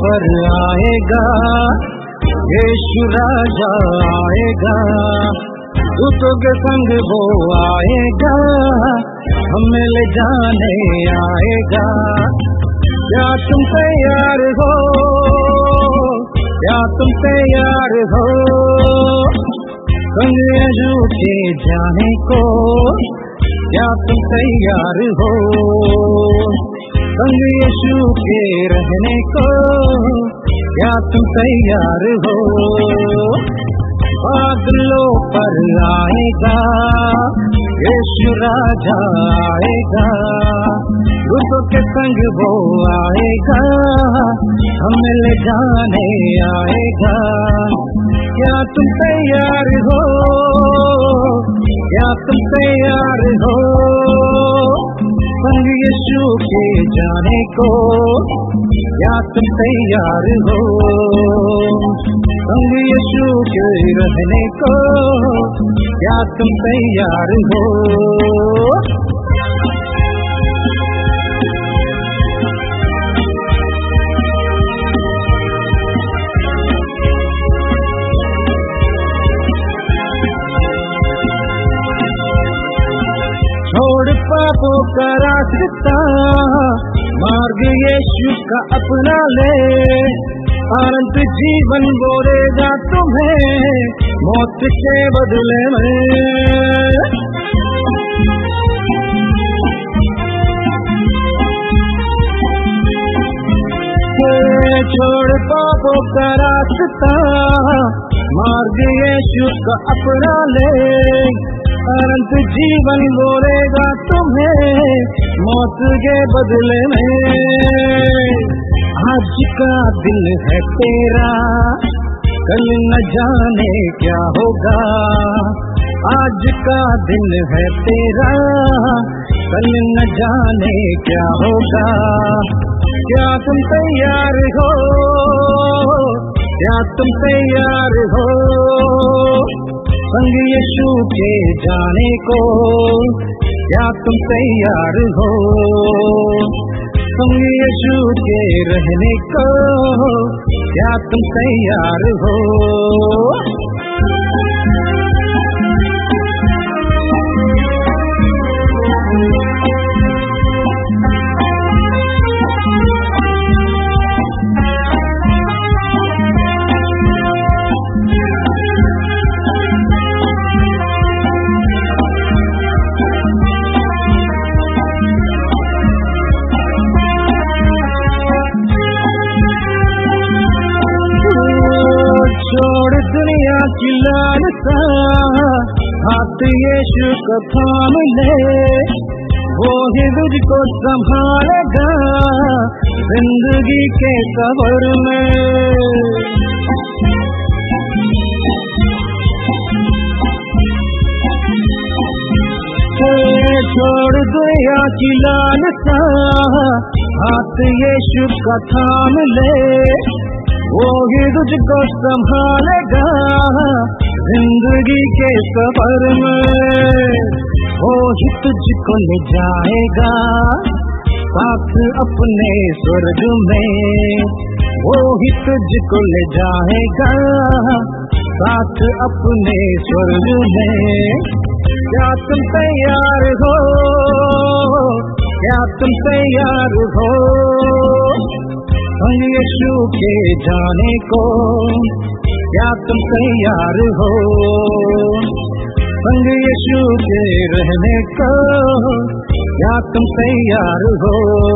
पर आएगा, यीशु राजा आएगा, दूतों के संग वो आएगा, हमें ले जाने आएगा। क्या तुम तैयार हो, क्या तुम तैयार हो संग यीशु के जाने को? क्या तुम तैयार हो संग यीशु के रहने को? क्या तुम तैयार हो? बादलों पर आएगा, यीशु राजा आएगा, दूतों के संग वो आएगा, हमें ले जाने आएगा। क्या तुम तैयार हो, क्या तुम तैयार हो संग यीशु के जाने को? क्या तुम तैयार हो संग यीशु के रहने को? क्या तुम तैयार हो? छोड़ पापों का रास्ता, मार्ग यीशु का अपना ले, अनंत जीवन बोलेगा तुम्हें मौत के बदले में। छोड़ पापों का रास्ता, मार्ग यीशु का अपना ले, अनंत जीवन बोलेगा तुम्हें मौत के बदले में। आज का दिन है तेरा, कल न जाने क्या होगा। आज का दिन है तेरा, कल न जाने क्या होगा। क्या तुम तैयार हो, क्या तुम तैयार हो संग यीशु के जाने को? क्या तुम तैयार हो संग यीशु के रहने को? क्या तुम तैयार हो? छोड़ दुनिया की लालसा, हाथ यीशु को थाम ले, वो ही तुझको संभालेगा जिंदगी के सफर में। छोड़ दुनिया की लालसा, हाथ यीशु का थाम ले, वो ही तुझको संभालेगा जिंदगी के सफर में। वो ही तुझको ले जाएगा साथ अपने स्वर्ग में। वो ही तुझको ले जाएगा साथ अपने स्वर्ग में। क्या तुम तैयार हो, क्या तुम तैयार हो संग यीशु के जाने को? क्या तुम तैयार हो संग यीशु के रहने को? क्या तुम तैयार हो?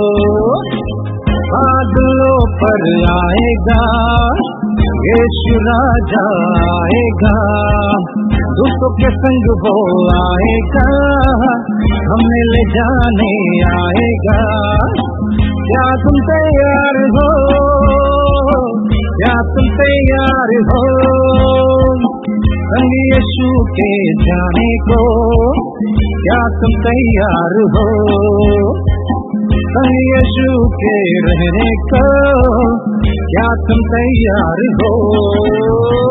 बादलों पर आएगा, यीशु राजा आएगा, दूतों के संग वो आएगा, हमें ले जाने आएगा। क्या तुम तैयार हो, क्या तुम तैयार हो संग यीशु के जाने को? क्या तुम तैयार हो संग यीशु के रहने को? क्या तुम तैयार हो?